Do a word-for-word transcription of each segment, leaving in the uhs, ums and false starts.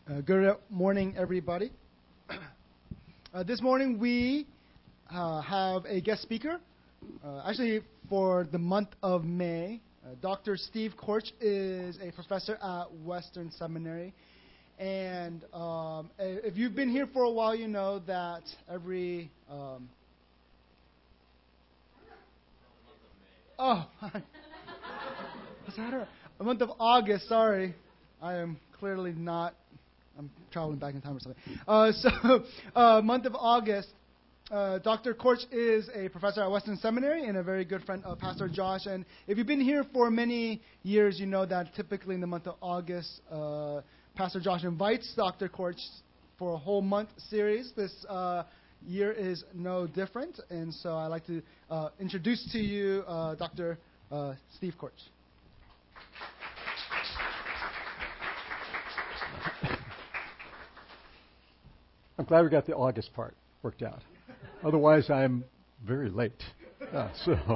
Uh, good morning, everybody. Uh, this morning we uh, have a guest speaker. Uh, actually, for the month of May, uh, Doctor Steve Korch is a professor at Western Seminary. And um, if you've been here for a while, you know that every... Um, oh, what's that? A month of August, sorry. I am clearly not... I'm traveling back in time or something. Uh, so, uh, month of August, uh, Doctor Korch is a professor at Western Seminary and a very good friend of Pastor Josh. And if you've been here for many years, you know that typically in the month of August, uh, Pastor Josh invites Doctor Korch for a whole month series. This uh, year is no different. And so I'd like to uh, introduce to you uh, Doctor Uh, Steve Korch. I'm glad we got the August part worked out. Otherwise, I'm very late. Uh, so,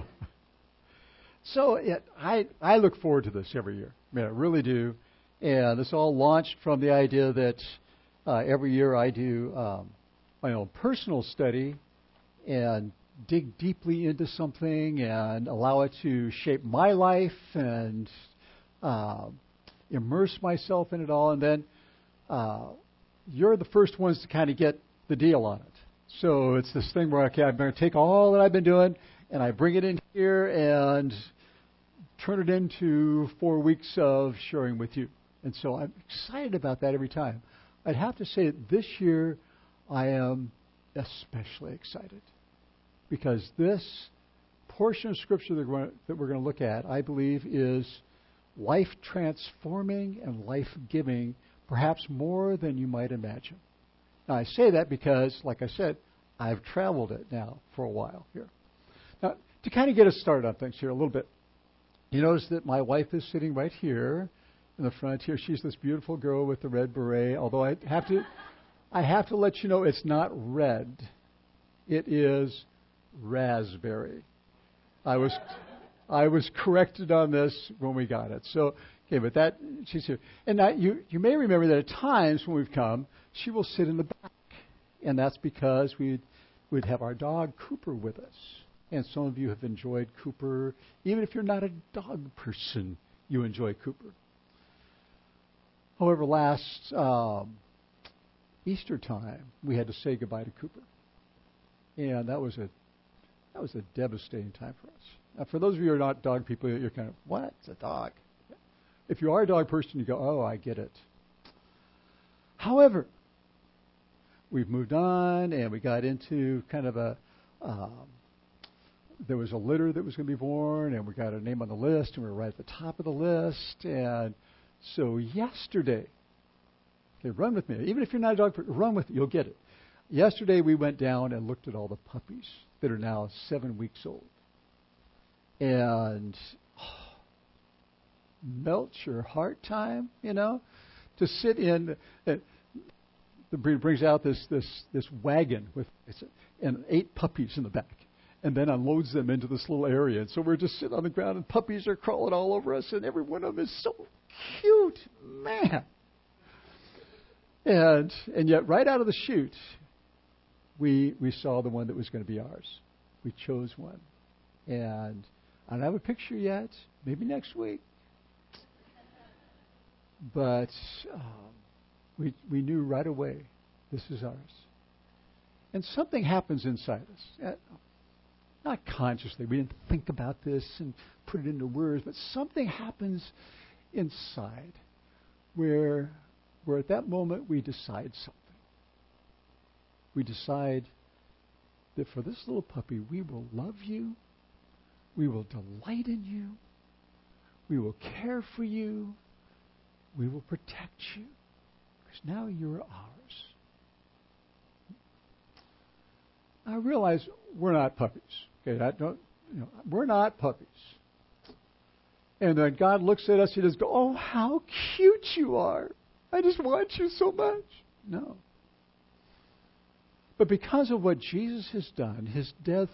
so it, I I look forward to this every year. I mean, I really do. And this all launched from the idea that uh, every year I do um, my own personal study and dig deeply into something and allow it to shape my life and uh, immerse myself in it all, and then. Uh, You're the first ones to kind of get the deal on it. So it's this thing where, okay, I'm going to take all that I've been doing and I bring it in here and turn it into four weeks of sharing with you. And so I'm excited about that every time. I'd have to say that this year I am especially excited because this portion of Scripture that we're, that we're going to look at, I believe, is life-transforming and life-giving, perhaps more than you might imagine. Now, I say that because, like I said, I've traveled it now for a while here. Now, to kind of get us started on things here a little bit, you notice that my wife is sitting right here in the front here. She's this beautiful girl with the red beret, although I have to, I have to let you know it's not red. It is raspberry. I was, I was corrected on this when we got it. So, okay, but that, she's here. And now you, you may remember that at times when we've come, she will sit in the back. And that's because we'd, we'd have our dog, Cooper, with us. And some of you have enjoyed Cooper. Even if you're not a dog person, you enjoy Cooper. However, last um, Easter time, we had to say goodbye to Cooper. And that was a that was a devastating time for us. Now, for those of you who are not dog people, you're kind of, what? It's a dog. If you are a dog person, you go, oh, I get it. However, we've moved on, and we got into kind of a, um, there was a litter that was going to be born, and we got a name on the list, and we were right at the top of the list. And so yesterday, okay, run with me. Even if you're not a dog person, run with it. You'll get it. Yesterday, we went down and looked at all the puppies that are now seven weeks old. And melt your heart time, you know, to sit in. Uh, the breeder brings out this this this wagon with and eight puppies in the back, and then unloads them into this little area. And so we're just sitting on the ground, and puppies are crawling all over us, and every one of them is so cute, man. And and yet, right out of the chute, we we saw the one that was going to be ours. We chose one, and I don't have a picture yet. Maybe next week. But um, we we knew right away this is ours. And something happens inside us. Uh, not consciously. We didn't think about this and put it into words, but something happens inside where, where at that moment we decide something. We decide that for this little puppy, we will love you. We will delight in you. We will care for you. We will protect you, because now you're ours. I realize we're not puppies. Okay, I don't, you know, we're not puppies. And then God looks at us, He doesn't go, "Oh, how cute you are! I just want you so much." No. But because of what Jesus has done, His death,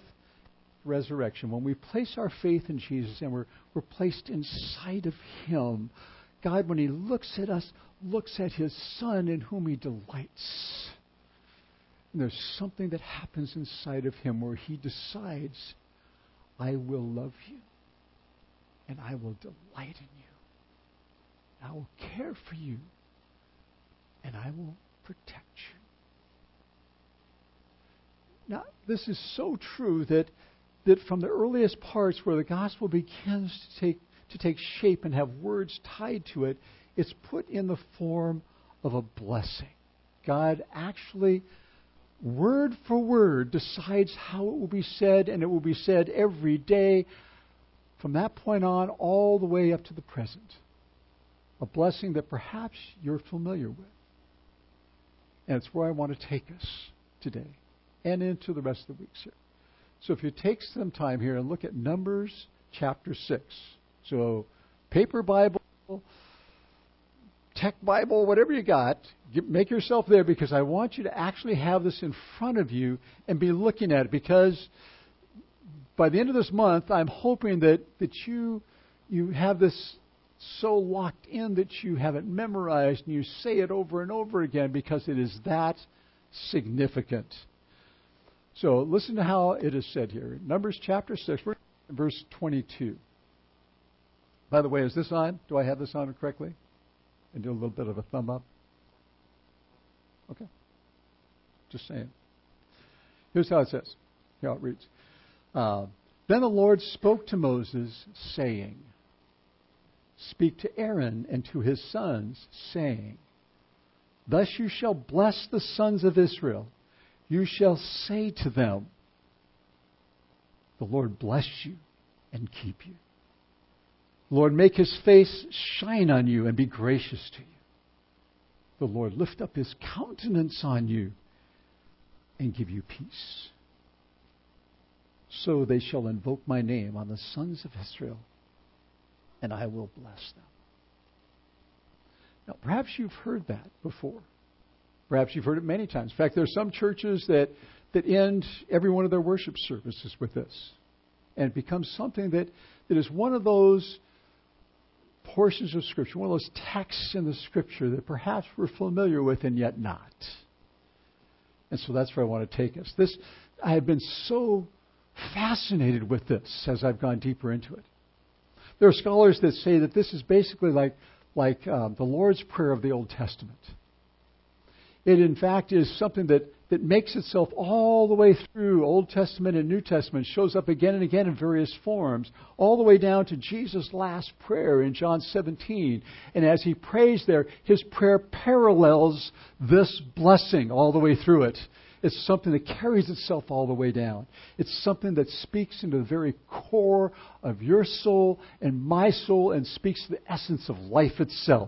resurrection, when we place our faith in Jesus and we're we're placed inside of Him, God, when He looks at us, looks at His Son in whom He delights. And there's something that happens inside of Him where He decides, I will love you, and I will delight in you. I will care for you, and I will protect you. Now, this is so true that, that from the earliest parts where the gospel begins to take, to take shape and have words tied to it, it's put in the form of a blessing. God actually, word for word, decides how it will be said, and it will be said every day from that point on all the way up to the present. A blessing that perhaps you're familiar with. And it's where I want to take us today and into the rest of the weeks here. So if you take some time here and look at Numbers chapter six. So paper Bible, tech Bible, whatever you got, get, make yourself there, because I want you to actually have this in front of you and be looking at it, because by the end of this month, I'm hoping that, that you you have this so locked in that you have it memorized and you say it over and over again, because it is that significant. So listen to how it is said here. Numbers chapter six, verse twenty-two. By the way, is this on? Do I have this on correctly? And do a little bit of a thumb up. Okay. Just saying. Here's how it says. Here how it reads. Uh, then the Lord spoke to Moses, saying, Speak to Aaron and to his sons, saying, Thus you shall bless the sons of Israel. You shall say to them, The Lord bless you and keep you. The Lord make His face shine on you and be gracious to you. The Lord lift up His countenance on you and give you peace. So they shall invoke my name on the sons of Israel, and I will bless them. Now, perhaps you've heard that before. Perhaps you've heard it many times. In fact, there are some churches that, that end every one of their worship services with this. And it becomes something that, that is one of those portions of Scripture, one of those texts in the Scripture that perhaps we're familiar with and yet not. And so that's where I want to take us. This, I have been so fascinated with this as I've gone deeper into it. There are scholars that say that this is basically like, like um, the Lord's Prayer of the Old Testament. It, in fact, is something that, that makes itself all the way through Old Testament and New Testament, shows up again and again in various forms, all the way down to Jesus' last prayer in John seventeen. And as He prays there, His prayer parallels this blessing all the way through it. It's something that carries itself all the way down. It's something that speaks into the very core of your soul and my soul, and speaks to the essence of life itself.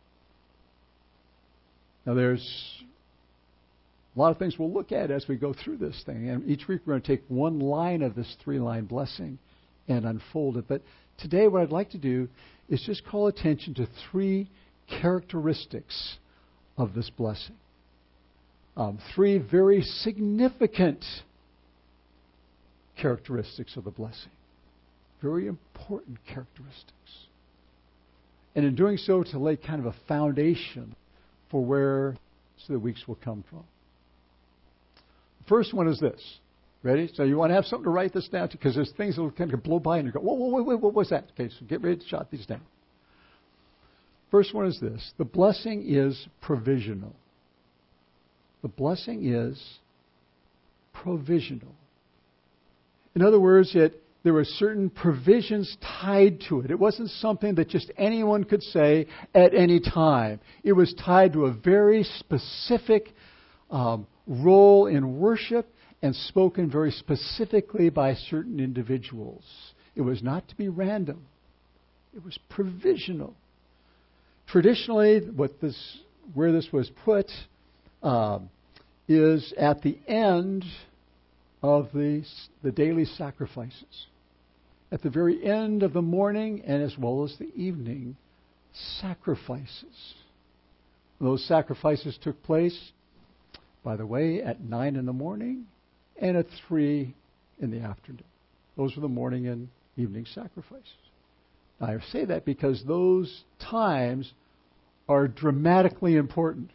Now, there's a lot of things we'll look at as we go through this thing. And each week we're going to take one line of this three-line blessing and unfold it. But today what I'd like to do is just call attention to three characteristics of this blessing. Um, three very significant characteristics of the blessing. Very important characteristics. And in doing so, to lay kind of a foundation for where the weeks will come from. The first one is this. Ready? So you want to have something to write this down to, because there's things that will kind of blow by and you go, whoa, whoa, whoa, whoa, what was that? Okay, so get ready to jot these down. First one is this. The blessing is provisional. The blessing is provisional. In other words, it, there were certain provisions tied to it. It wasn't something that just anyone could say at any time. It was tied to a very specific um, role in worship, and spoken very specifically by certain individuals. It was not to be random. It was provisional. Traditionally, what this, where this was put um, is at the end of the, the daily sacrifices. At the very end of the morning and as well as the evening sacrifices. Those sacrifices took place, by the way, at nine in the morning and at three in the afternoon. Those were the morning and evening sacrifices. I say that because those times are dramatically important.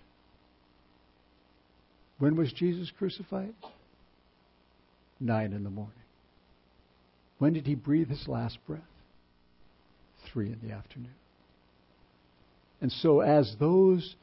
When was Jesus crucified? Nine in the morning. When did he breathe his last breath? Three in the afternoon. And so as those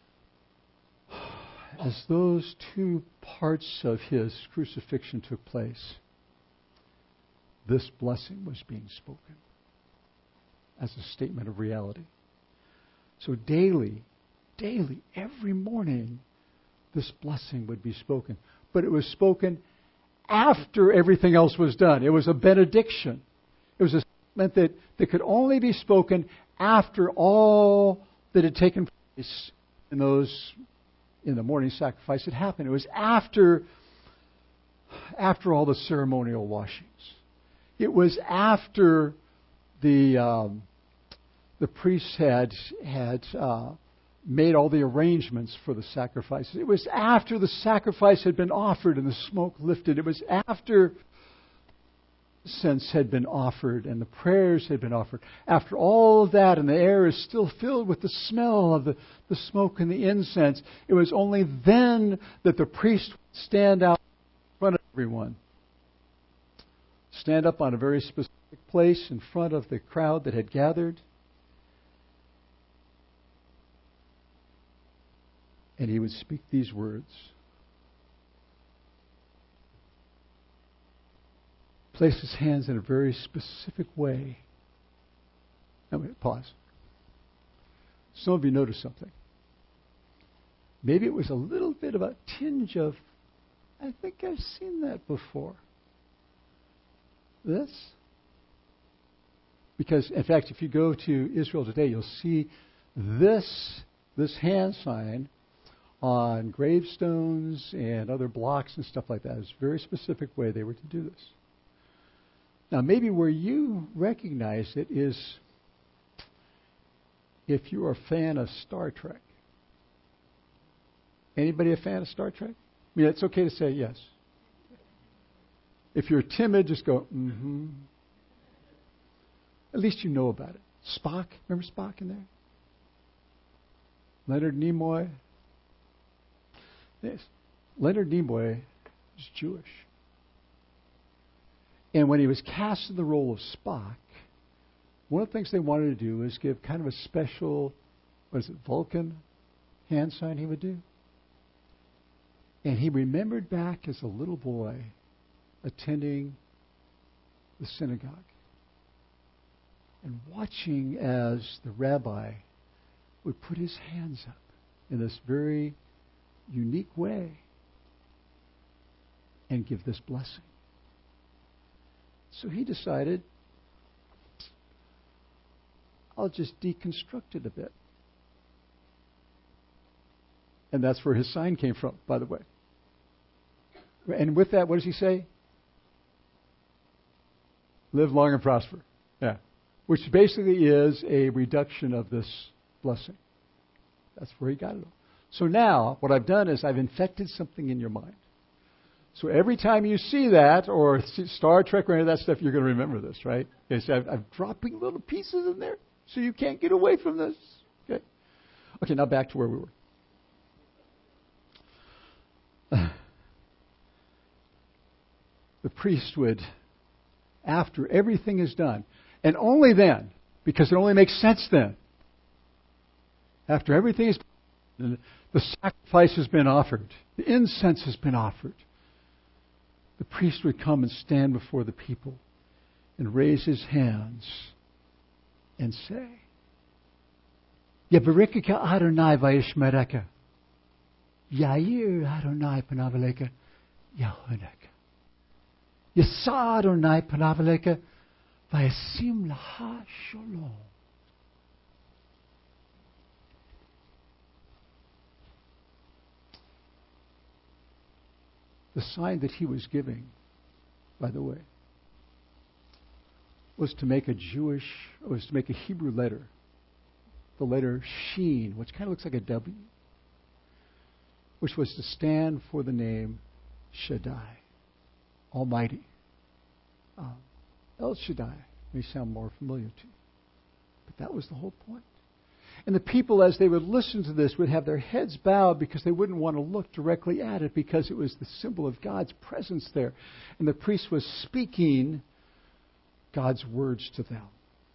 as those two parts of his crucifixion took place, this blessing was being spoken as a statement of reality. So daily, daily, every morning, this blessing would be spoken. But it was spoken after everything else was done. It was a benediction. It was a statement that, that could only be spoken after all that had taken place in those in the morning sacrifice had happened. It was after after all the ceremonial washings. It was after the um, the priests had had uh, made all the arrangements for the sacrifices. It was after the sacrifice had been offered and the smoke lifted. It was after incense had been offered and the prayers had been offered. After all of that, and the air is still filled with the smell of the, the smoke and the incense, it was only then that the priest would stand out in front of everyone. Stand up on a very specific place in front of the crowd that had gathered. And he would speak these words. Place his hands in a very specific way. Now, wait, pause. Some of you noticed something. Maybe it was a little bit of a tinge of, I think I've seen that before. This? Because, in fact, if you go to Israel today, you'll see this, this hand sign on gravestones and other blocks and stuff like that. It's a very specific way they were to do this. Now, maybe where you recognize it is if you're a fan of Star Trek. Anybody a fan of Star Trek? I mean, it's okay to say yes. If you're timid, just go, mm-hmm. At least you know about it. Spock, remember Spock in there? Leonard Nimoy. Yes. Leonard Nimoy is Jewish. And when he was cast in the role of Spock, one of the things they wanted to do was give kind of a special, what is it, Vulcan hand sign he would do. And he remembered back as a little boy attending the synagogue and watching as the rabbi would put his hands up in this very unique way and give this blessing. So he decided, I'll just deconstruct it a bit. And that's where his sign came from, by the way. And with that, what does he say? Live long and prosper. Yeah. Which basically is a reduction of this blessing. That's where he got it. So now, what I've done is I've infected something in your mind. So every time you see that, or see Star Trek or any of that stuff, you're going to remember this, right? Okay, so I'm, I'm dropping little pieces in there so you can't get away from this. Okay. Okay, now back to where we were. The priest would, after everything is done, and only then, because it only makes sense then, after everything is done, the sacrifice has been offered, the incense has been offered, the priest would come and stand before the people and raise his hands and say, Yeberikika Adonai Vayishmereka, Yair Adonai Panavaleka, Yahoneka. Yasa Adonai Panavaleka, Vayasim Laha Shalom. The sign that he was giving, by the way, was to make a Jewish, was to make a Hebrew letter, the letter Sheen, which kind of looks like a W, which was to stand for the name Shaddai, Almighty. Um, El Shaddai may sound more familiar to you. That was the whole point. And the people, as they would listen to this, would have their heads bowed because they wouldn't want to look directly at it because it was the symbol of God's presence there. And the priest was speaking God's words to them.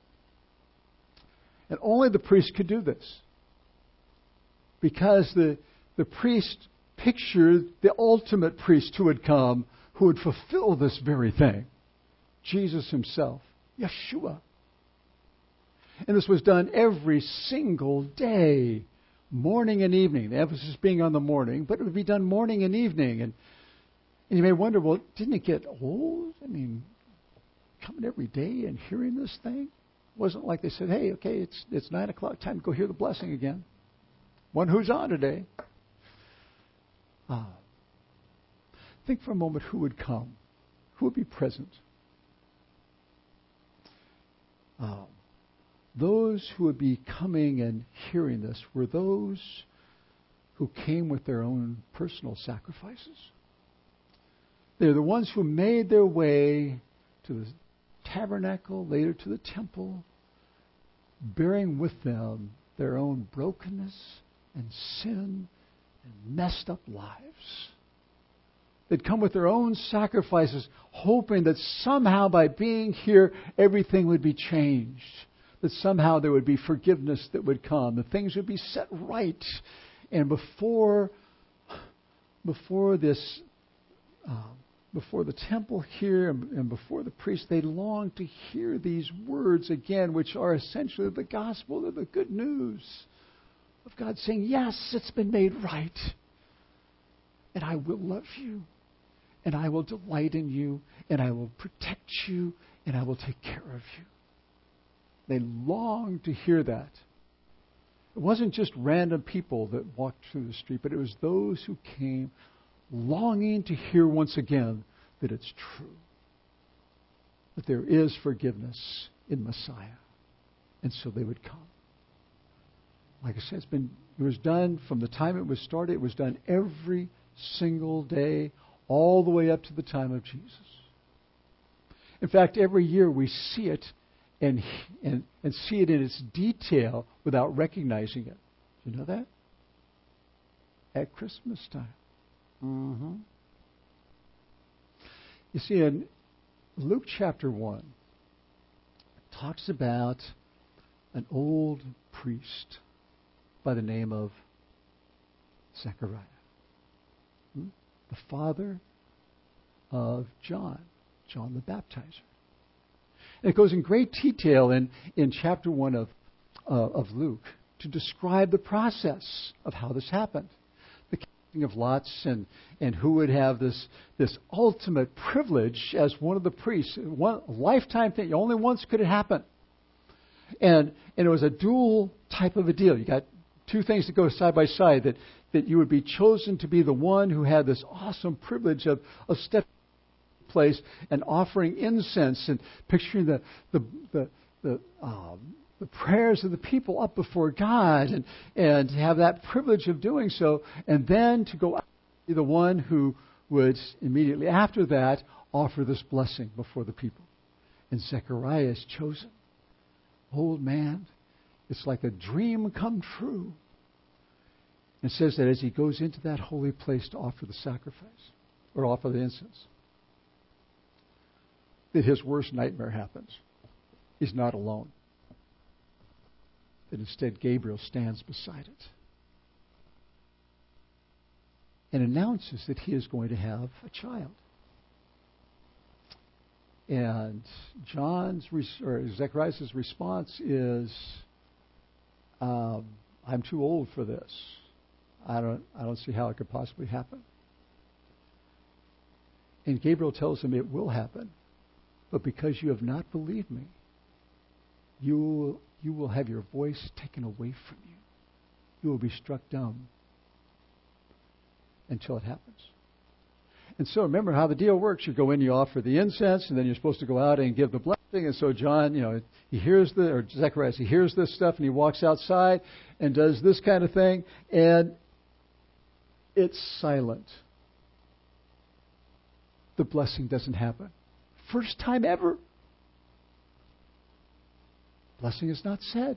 And only the priest could do this. Because the, the priest pictured the ultimate priest who would come, who would fulfill this very thing. Jesus himself, Yeshua. And this was done every single day, morning and evening. The emphasis being on the morning, but it would be done morning and evening. And, and you may wonder, well, didn't it get old? I mean, coming every day and hearing this thing? It wasn't like they said, hey, okay, it's it's nine o'clock, time to go hear the blessing again. One who's on today. Ah. Think for a moment who would come, who would be present. Um, those who would be coming and hearing this were those who came with their own personal sacrifices. They're the ones who made their way to the tabernacle, later to the temple, bearing with them their own brokenness and sin and messed up lives. They'd come with their own sacrifices, hoping that somehow by being here, everything would be changed. That somehow there would be forgiveness that would come. That things would be set right. And before, before this, uh, before the temple here and, and before the priest, they longed to hear these words again, which are essentially the gospel, the good news of God saying, yes, it's been made right. And I will love you. And I will delight in you. And I will protect you. And I will take care of you. They longed to hear that. It wasn't just random people that walked through the street, but it was those who came longing to hear once again that it's true. That there is forgiveness in Messiah. And so they would come. Like I said, it's been, it was done from the time it was started. It was done every single day, all the way up to the time of Jesus. In fact, every year we see it and, and, and see it in its detail without recognizing it. Do you know that? At Christmas time. Mm-hmm. You see, in Luke chapter one, it talks about an old priest by the name of Zechariah, hmm? the father of John, John the Baptizer. And it goes in great detail in, in chapter one of, uh, of Luke to describe the process of how this happened. The casting of lots and, and who would have this, this ultimate privilege as one of the priests. One a lifetime thing. Only once could it happen. And, and it was a dual type of a deal. You got two things that go side by side, that, that you would be chosen to be the one who had this awesome privilege of, of stepping place and offering incense and picturing the the the the, um, the prayers of the people up before God and and to have that privilege of doing so, and then to go out and be the one who would immediately after that offer this blessing before the people. And Zechariah is chosen. Old man, it's like a dream come true. It says that as he goes into that holy place to offer the sacrifice or offer the incense, that his worst nightmare happens. He's not alone. That instead Gabriel stands beside it and announces that he is going to have a child. And John's or Zechariah's response is, um, "I'm too old for this. I don't. I don't see how it could possibly happen." And Gabriel tells him it will happen. But because you have not believed me, you will, you will have your voice taken away from you. You will be struck dumb until it happens. And so remember how the deal works. You go in, you offer the incense, and then you're supposed to go out and give the blessing. And so John, you know, he hears the, or Zechariah, he hears this stuff, and he walks outside and does this kind of thing, and it's silent. The blessing doesn't happen. First time ever. blessing is not said.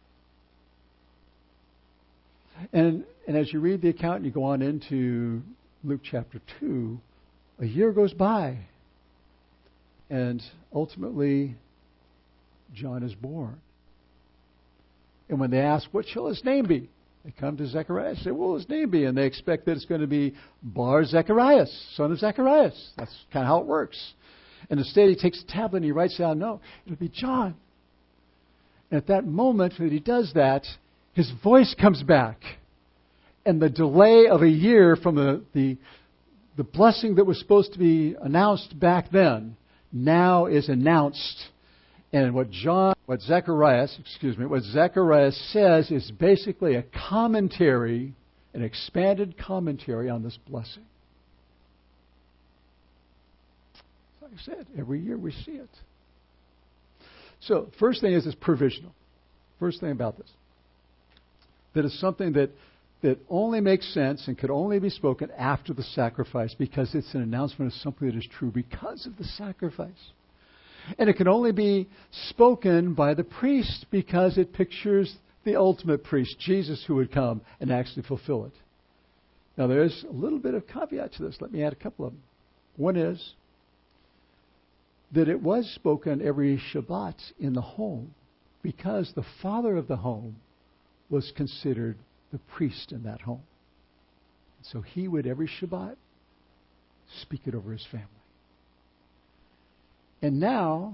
And, and as you read the account and you go on into Luke chapter two, a year goes by. And ultimately, John is born. And when they ask, what shall his name be? They come to Zechariah and say, what will his name be? And they expect that it's going to be Bar Zecharias, son of Zacharias. That's kind of how it works. And instead he takes a tablet and he writes down, no, it'll be John. And at that moment that he does that, his voice comes back. And the delay of a year from the, the, the blessing that was supposed to be announced back then now is announced. And what John, what Zacharias, excuse me, what Zacharias says is basically a commentary, an expanded commentary on this blessing. Like I said, every year we see it. So, first thing is it's provisional. First thing about this. That it's something that, that only makes sense and could only be spoken after the sacrifice because it's an announcement of something that is true because of the sacrifice. And it can only be spoken by the priest because it pictures the ultimate priest, Jesus, who would come and actually fulfill it. Now, there's a little bit of caveat to this. Let me add a couple of them. One is that it was spoken every Shabbat in the home because the father of the home was considered the priest in that home. So he would, every Shabbat, speak it over his family. And now,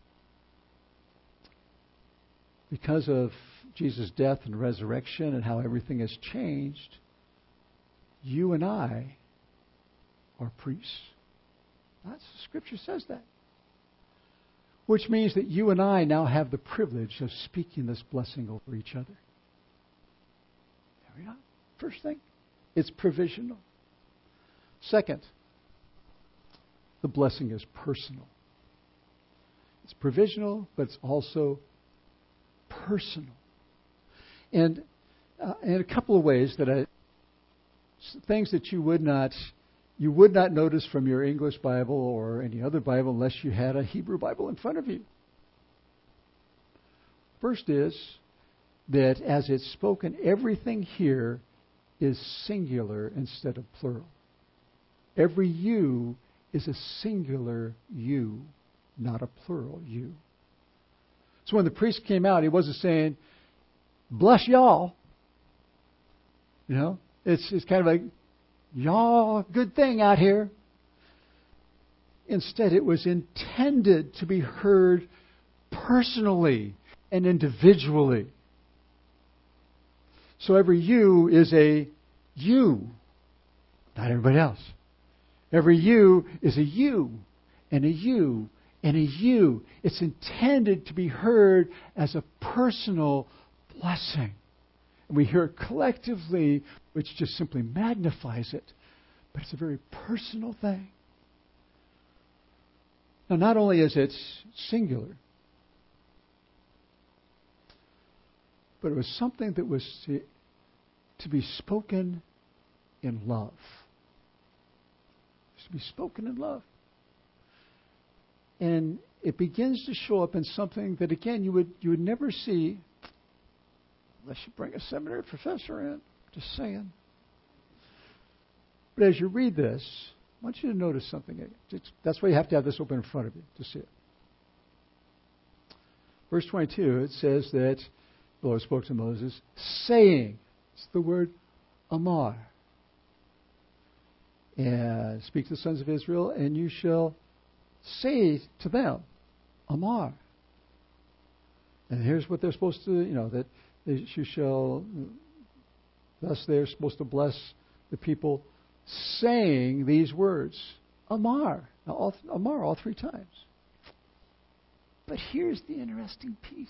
because of Jesus' death and resurrection and how everything has changed, you and I are priests. That's, the Scripture says that. Which means that you and I now have the privilege of speaking this blessing over each other. There we are. First thing, it's provisional. Second, the blessing is personal. It's provisional, but it's also personal. And uh, in a couple of ways that I, things that you would not you would not notice from your English Bible or any other Bible unless you had a Hebrew Bible in front of you. First is that as it's spoken, everything here is singular instead of plural. Every you is a singular you, not a plural you. So when the priest came out, he wasn't saying, bless y'all. You know, it's, it's kind of like, y'all, good thing out here. Instead, it was intended to be heard personally and individually. So every you is a you, not everybody else. Every you is a you, and a you, and a you. It's intended to be heard as a personal blessing. And we hear it collectively, which just simply magnifies it. But it's a very personal thing. Now, not only is it singular, but it was something that was to, to be spoken in love. It was to be spoken in love. And it begins to show up in something that, again, you would you would never see unless you bring a seminary professor in. Just saying. But as you read this, I want you to notice something. It's, that's why you have to have this open in front of you to see it. Verse twenty-two, it says that the Lord spoke to Moses, saying, it's the word Amar. And speak to the sons of Israel, and you shall say to them, Amar. And here's what they're supposed to, you know, that you shall, thus they're supposed to bless the people saying these words, Amar. Now, all, Amar all three times. But here's the interesting piece.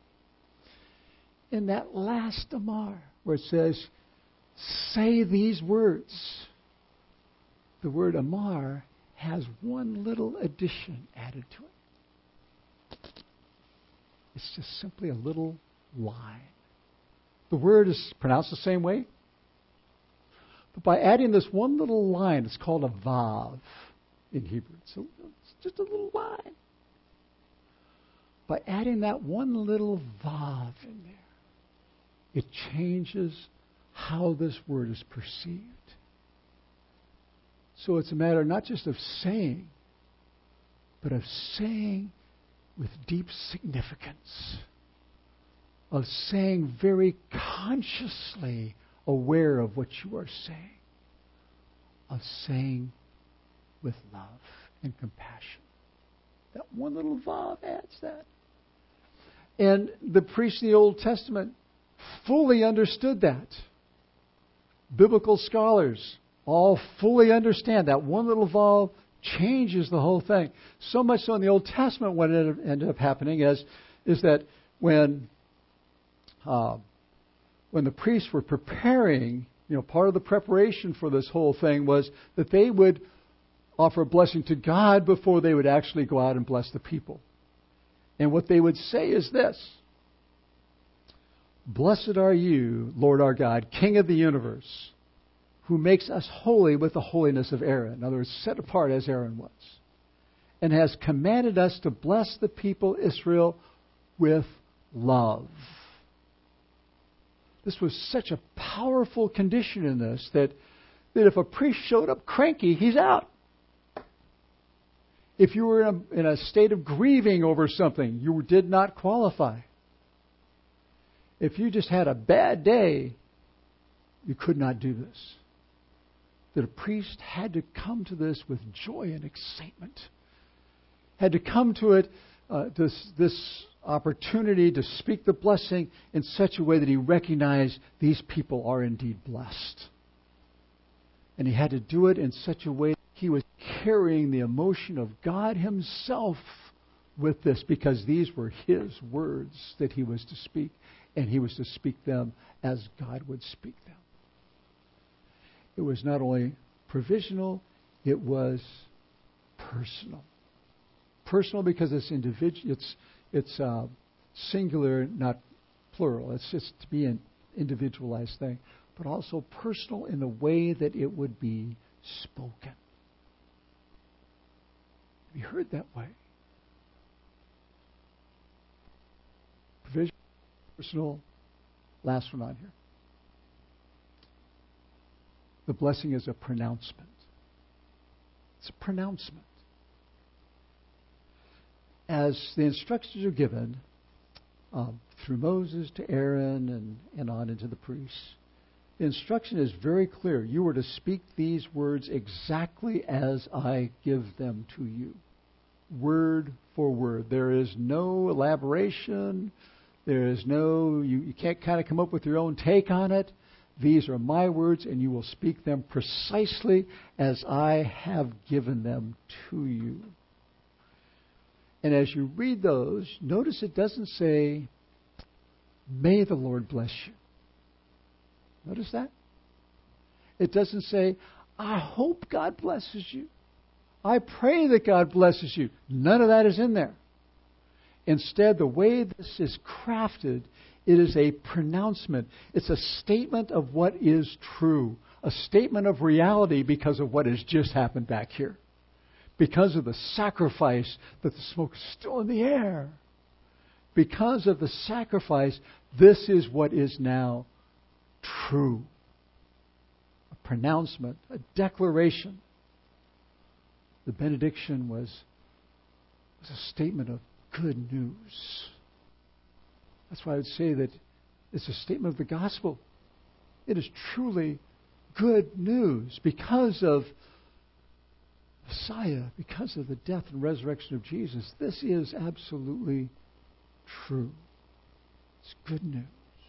In that last Amar, where it says, say these words, the word Amar has one little addition added to it. It's just simply a little line. The word is pronounced the same way, but by adding this one little line, it's called a vav in Hebrew. So it's just a little line. by adding that one little vav in there, it changes how this word is perceived. So it's a matter not just of saying, but of saying with deep significance, of saying very consciously aware of what you are saying, of saying with love and compassion. That one little vav adds that. And the priests in the Old Testament fully understood that. Biblical scholars all fully understand that one little vav changes the whole thing. So much so in the Old Testament, what ended up happening is, is that when uh, when the priests were preparing, you know, part of the preparation for this whole thing was that they would offer a blessing to God before they would actually go out and bless the people. And what they would say is this: "Blessed are you, Lord our God, King of the universe, who makes us holy with the holiness of Aaron." In other words, set apart as Aaron was. "And has commanded us to bless the people Israel with love." This was such a powerful condition in this that, that if a priest showed up cranky, he's out. If you were in a, in a state of grieving over something, you did not qualify. If you just had a bad day, you could not do this. That a priest had to come to this with joy and excitement. Had to come to it, uh, this, this opportunity to speak the blessing in such a way that he recognized these people are indeed blessed. And he had to do it in such a way that he was carrying the emotion of God himself with this, because these were his words that he was to speak, and he was to speak them as God would speak them. It was not only provisional, it was personal. Personal because it's individual. It's it's uh, singular, not plural. It's just to be an individualized thing, but also personal in the way that it would be spoken. Have you heard that way? Provisional, personal. Last one on here. The blessing is a pronouncement. It's a pronouncement. As the instructions are given um, through Moses to Aaron and, and on into the priests, the instruction is very clear. You are to speak these words exactly as I give them to you. Word for word. There is no elaboration. There is no, you, you can't kind of come up with your own take on it. These are my words, and you will speak them precisely as I have given them to you. And as you read those, notice it doesn't say, "May the Lord bless you." Notice that? It doesn't say, "I hope God blesses you. I pray that God blesses you." None of that is in there. Instead, the way this is crafted, it is a pronouncement. It's a statement of what is true. A statement of reality because of what has just happened back here. Because of the sacrifice that the smoke is still in the air. Because of the sacrifice, this is what is now true. A pronouncement, a declaration. The benediction was, was a statement of good news. That's why I would say that it's a statement of the gospel. It is truly good news because of Messiah, because of the death and resurrection of Jesus. This is absolutely true. It's good news.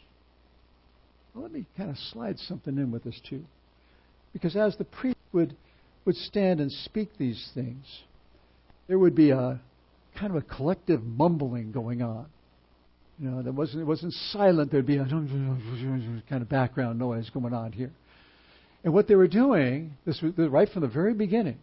Well, let me kind of slide something in with this too. Because as the priest would, would stand and speak these things, there would be a kind of a collective mumbling going on. You know, there wasn't, it wasn't silent. There'd be a kind of background noise going on here. And what they were doing, this was right from the very beginning,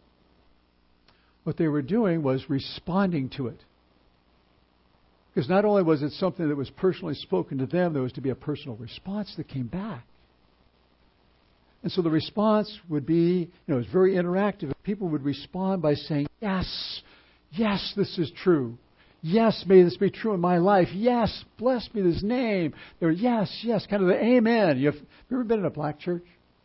what they were doing was responding to it. Because not only was it something that was personally spoken to them, there was to be a personal response that came back. And so the response would be, you know, it was very interactive. People would respond by saying, yes, yes, this is true. Yes, may this be true in my life. Yes, bless me this name. There, yes, yes, kind of the amen. You have, have you ever been in a black church?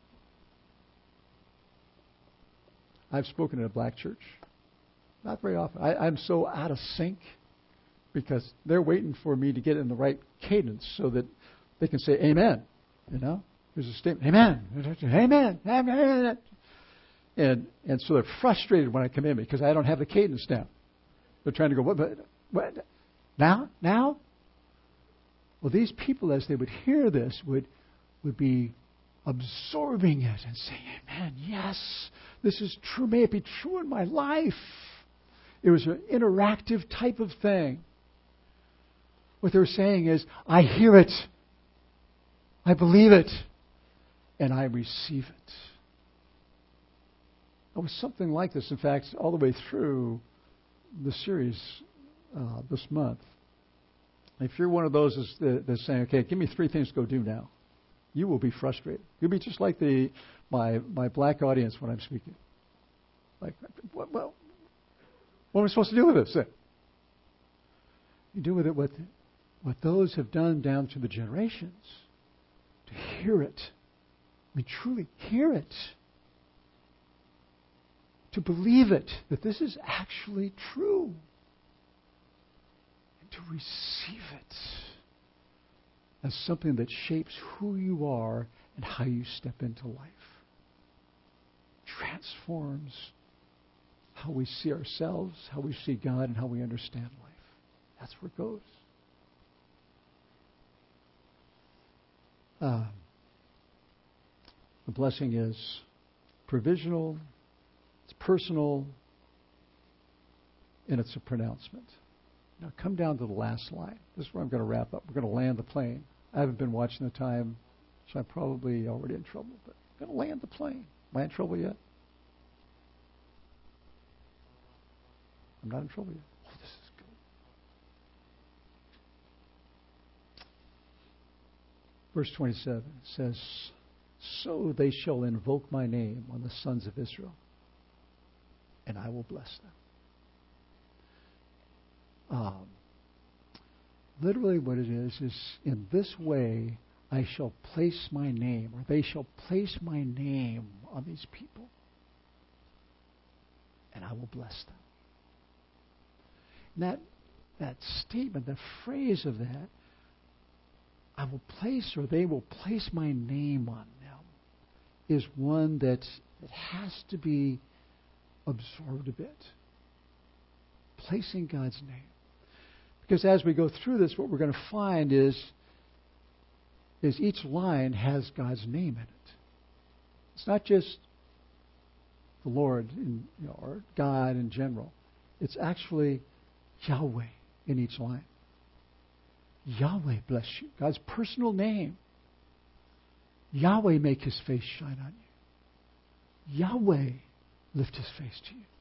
I've spoken in a black church. Not very often. I, I'm so out of sync because they're waiting for me to get in the right cadence so that they can say amen. You know? There's a statement, amen, amen, amen. And, and so they're frustrated when I come in because I don't have the cadence down. They're trying to go, what, what, what? Now? Now? Well, these people, as they would hear this, would, would be absorbing it and saying, amen, yes, this is true. May it be true in my life. It was an interactive type of thing. What they were saying is, I hear it. I believe it. And I receive it. It was something like this, in fact, all the way through the series uh, this month. If you're one of those that's saying, okay, give me three things to go do now, you will be frustrated. You'll be just like the my my black audience when I'm speaking. Like, what, well, what am I supposed to do with this? You do with it what, what those have done down through the generations. To hear it. I mean, truly hear it. To believe it, that this is actually true. And to receive it as something that shapes who you are and how you step into life. Transforms how we see ourselves, how we see God, and how we understand life. That's where it goes. Uh, the blessing is provisional, it's personal, and it's a pronouncement. Now come down to the last line. This is where I'm going to wrap up. We're going to land the plane. I haven't been watching the time, so I'm probably already in trouble. But I'm going to land the plane. Am I in trouble yet? I'm not in trouble yet. Oh, this is good. Verse twenty-seven says, so they shall invoke my name on the sons of Israel, and I will bless them. Um, literally what it is, is in this way I shall place my name, or they shall place my name on these people, and I will bless them. And that, that statement, the phrase of that, I will place, or they will place my name on them, is one that, that has to be absorbed a bit. Placing God's name. Because as we go through this, what we're going to find is, is each line has God's name in it. It's not just the Lord in, you know, or God in general. It's actually Yahweh in each line. Yahweh bless you. God's personal name. Yahweh make his face shine on you. Yahweh lift his face to you.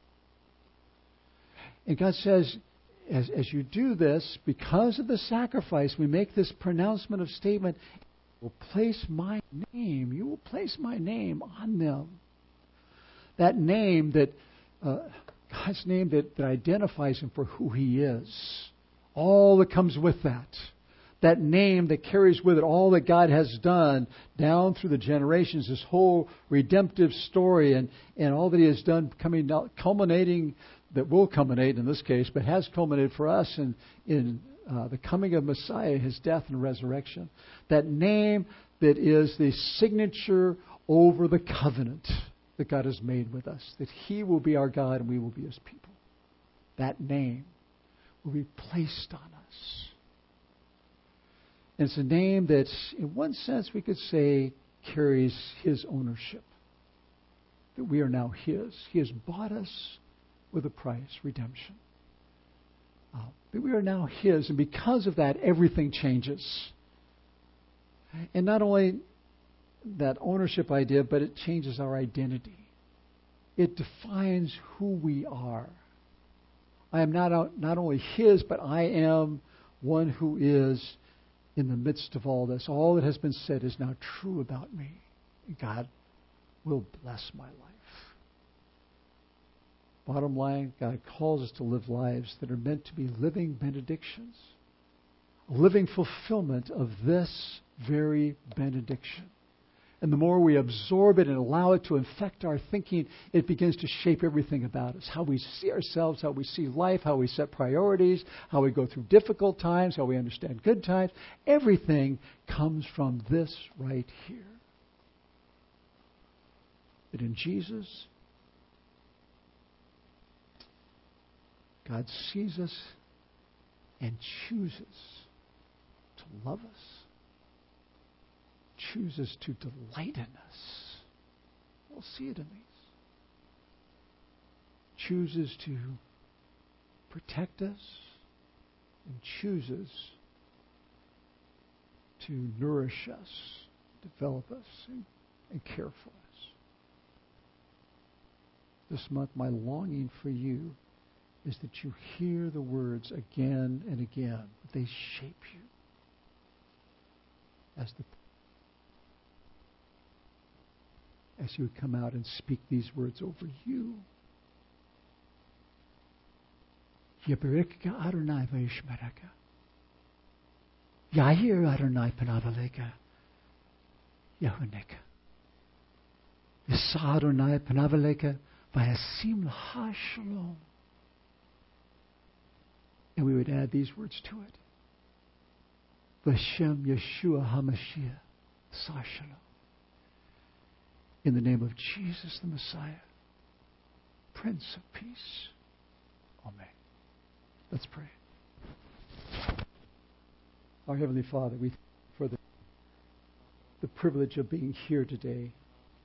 And God says, as, as you do this, because of the sacrifice, we make this pronouncement of statement, you will place my name, you will place my name on them. That name that, uh, God's name that, that identifies him for who he is. All that comes with that. That name that carries with it all that God has done down through the generations, this whole redemptive story and, and all that he has done coming out, culminating, that will culminate in this case, but has culminated for us in, in uh, the coming of Messiah, his death and resurrection. That name that is the signature over the covenant that God has made with us. That he will be our God and we will be his people. That name will be placed on us. And it's a name that, in one sense, we could say carries his ownership. That we are now his. He has bought us with a price, redemption. Uh, that we are now his, and because of that, everything changes. And not only that ownership idea, but it changes our identity. It defines who we are. I am not, not only his, but I am one who is in the midst of all this. All that has been said is now true about me. God will bless my life. Bottom line, God calls us to live lives that are meant to be living benedictions. A living fulfillment of this very benediction. And the more we absorb it and allow it to infect our thinking, it begins to shape everything about us. How we see ourselves, how we see life, how we set priorities, how we go through difficult times, how we understand good times. Everything comes from this right here. That in Jesus, God sees us and chooses to love us. Chooses to delight in us. We'll see it in these. Chooses to protect us and chooses to nourish us, develop us, and, and care for us. This month, my longing for you is that you hear the words again and again, that they shape you as the as you would come out and speak these words over you. Yebereka Adonai v'yishmereka. Yahir Adonai panavaleka. Yahuneka. Yisa Adonai panavaleka v'yasim l'ha shalom. And we would add these words to it. V'shem Yeshua HaMashiach sa shalom. In the name of Jesus the Messiah, Prince of Peace. Amen. Let's pray. Our Heavenly Father, we thank you for the, the privilege of being here today,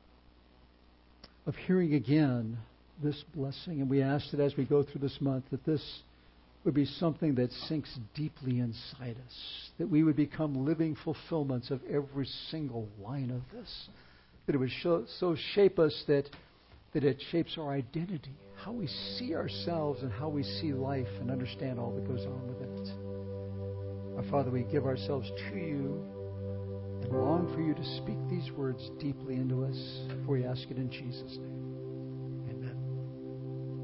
of hearing again this blessing. And we ask that as we go through this month, that this would be something that sinks deeply inside us, that we would become living fulfillments of every single line of this. That it would show, so shape us that, that it shapes our identity, how we see ourselves and how we see life and understand all that goes on with it. Our Father, we give ourselves to you and long for you to speak these words deeply into us, for we ask it in Jesus' name.